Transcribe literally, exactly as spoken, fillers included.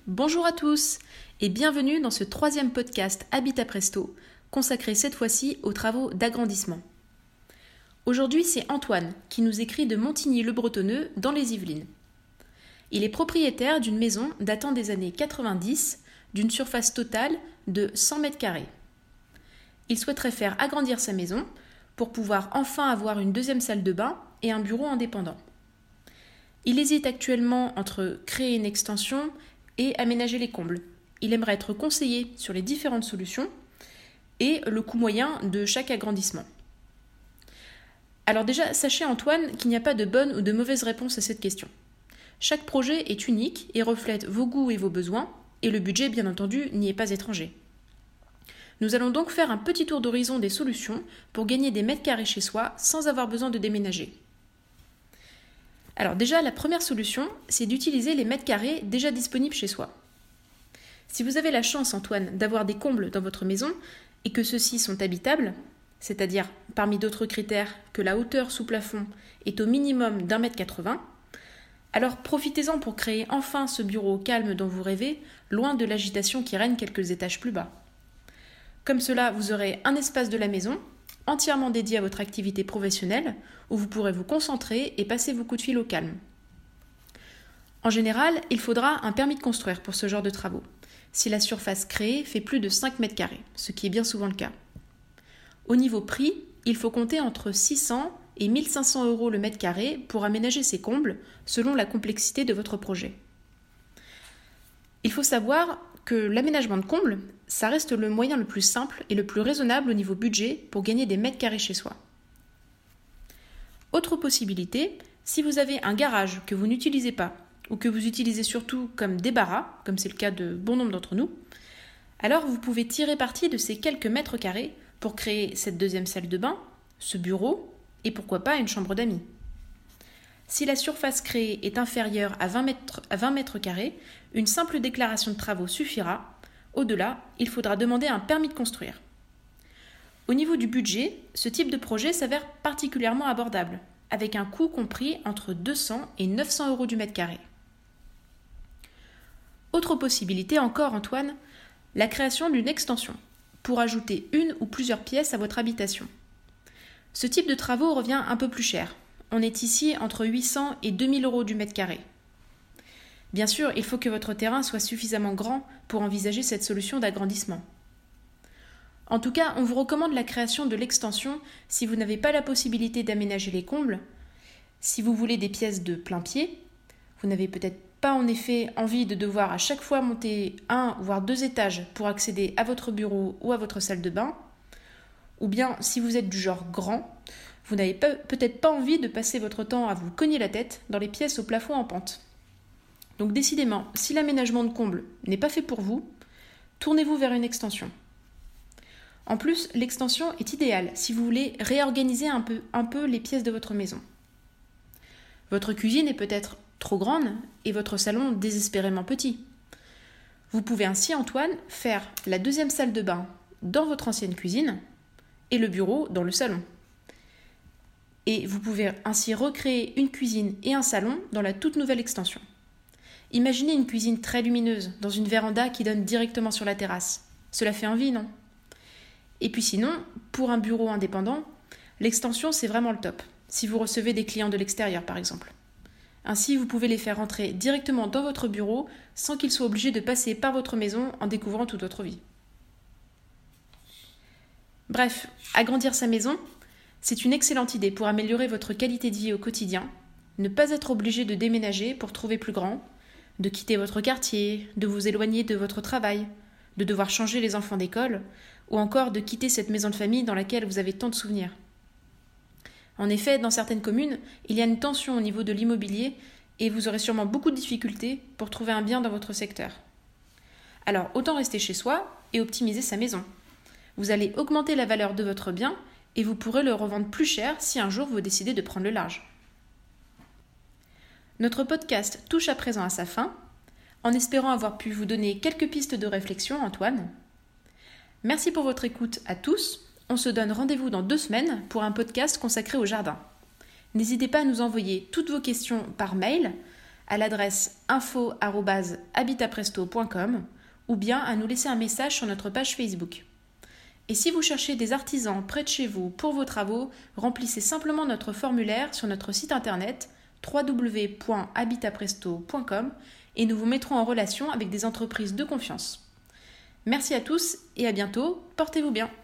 Bonjour à tous et bienvenue dans ce troisième podcast Habitat Presto, consacré cette fois-ci aux travaux d'agrandissement. Aujourd'hui, c'est Antoine qui nous écrit de Montigny-le-Bretonneux dans les Yvelines. Il est propriétaire d'une maison datant des années quatre-vingt-dix, d'une surface totale de cent mètres carrés. Il souhaiterait faire agrandir sa maison pour pouvoir enfin avoir une deuxième salle de bain et un bureau indépendant. Il hésite actuellement entre créer une extension et aménager les combles. Il aimerait être conseillé sur les différentes solutions et le coût moyen de chaque agrandissement. Alors déjà, sachez Antoine qu'il n'y a pas de bonne ou de mauvaise réponse à cette question. Chaque projet est unique et reflète vos goûts et vos besoins, et le budget, bien entendu, n'y est pas étranger. Nous allons donc faire un petit tour d'horizon des solutions pour gagner des mètres carrés chez soi sans avoir besoin de déménager. Alors déjà, la première solution, c'est d'utiliser les mètres carrés déjà disponibles chez soi. Si vous avez la chance, Antoine, d'avoir des combles dans votre maison et que ceux-ci sont habitables, c'est-à-dire parmi d'autres critères que la hauteur sous plafond est au minimum d'un mètre quatre-vingts, alors profitez-en pour créer enfin ce bureau calme dont vous rêvez, loin de l'agitation qui règne quelques étages plus bas. Comme cela, vous aurez un espace de la maison entièrement dédié à votre activité professionnelle où vous pourrez vous concentrer et passer vos coups de fil au calme. En général, il faudra un permis de construire pour ce genre de travaux, si la surface créée fait plus de cinq mètres carrés, ce qui est bien souvent le cas. Au niveau prix, il faut compter entre six cents et mille cinq cents euros le mètre carré pour aménager ces combles selon la complexité de votre projet. Il faut savoir que l'aménagement de combles, ça reste le moyen le plus simple et le plus raisonnable au niveau budget pour gagner des mètres carrés chez soi. Autre possibilité, si vous avez un garage que vous n'utilisez pas ou que vous utilisez surtout comme débarras, comme c'est le cas de bon nombre d'entre nous, alors vous pouvez tirer parti de ces quelques mètres carrés pour créer cette deuxième salle de bain, ce bureau et pourquoi pas une chambre d'amis. Si la surface créée est inférieure à vingt mètres, à vingt mètres carrés, une simple déclaration de travaux suffira. Au-delà, il faudra demander un permis de construire. Au niveau du budget, ce type de projet s'avère particulièrement abordable, avec un coût compris entre deux cents et neuf cents euros du mètre carré. Autre possibilité encore, Antoine, la création d'une extension, pour ajouter une ou plusieurs pièces à votre habitation. Ce type de travaux revient un peu plus cher. On est ici entre huit cents et deux mille euros du mètre carré. Bien sûr, il faut que votre terrain soit suffisamment grand pour envisager cette solution d'agrandissement. En tout cas, on vous recommande la création de l'extension si vous n'avez pas la possibilité d'aménager les combles, si vous voulez des pièces de plein pied, vous n'avez peut-être pas en effet envie de devoir à chaque fois monter un voire deux étages pour accéder à votre bureau ou à votre salle de bain, ou bien si vous êtes du genre grand, vous n'avez peut-être pas envie de passer votre temps à vous cogner la tête dans les pièces au plafond en pente. Donc décidément, si l'aménagement de comble n'est pas fait pour vous, tournez-vous vers une extension. En plus, l'extension est idéale si vous voulez réorganiser un peu, un peu les pièces de votre maison. Votre cuisine est peut-être trop grande et votre salon désespérément petit. Vous pouvez ainsi, Antoine, faire la deuxième salle de bain dans votre ancienne cuisine et le bureau dans le salon. Et vous pouvez ainsi recréer une cuisine et un salon dans la toute nouvelle extension. Imaginez une cuisine très lumineuse dans une véranda qui donne directement sur la terrasse. Cela fait envie, non ? Et puis sinon, pour un bureau indépendant, l'extension c'est vraiment le top, si vous recevez des clients de l'extérieur par exemple. Ainsi, vous pouvez les faire rentrer directement dans votre bureau sans qu'ils soient obligés de passer par votre maison en découvrant toute votre vie. Bref, agrandir sa maison, c'est une excellente idée pour améliorer votre qualité de vie au quotidien, ne pas être obligé de déménager pour trouver plus grand, de quitter votre quartier, de vous éloigner de votre travail, de devoir changer les enfants d'école, ou encore de quitter cette maison de famille dans laquelle vous avez tant de souvenirs. En effet, dans certaines communes, il y a une tension au niveau de l'immobilier et vous aurez sûrement beaucoup de difficultés pour trouver un bien dans votre secteur. Alors, autant rester chez soi et optimiser sa maison. Vous allez augmenter la valeur de votre bien et vous pourrez le revendre plus cher si un jour vous décidez de prendre le large. Notre podcast touche à présent à sa fin, en espérant avoir pu vous donner quelques pistes de réflexion, Antoine. Merci pour votre écoute à tous. On se donne rendez-vous dans deux semaines pour un podcast consacré au jardin. N'hésitez pas à nous envoyer toutes vos questions par mail à l'adresse info arobase habitapresto point com ou bien à nous laisser un message sur notre page Facebook. Et si vous cherchez des artisans près de chez vous pour vos travaux, remplissez simplement notre formulaire sur notre site internet w w w point habitapresto point com et nous vous mettrons en relation avec des entreprises de confiance. Merci à tous et à bientôt, portez-vous bien.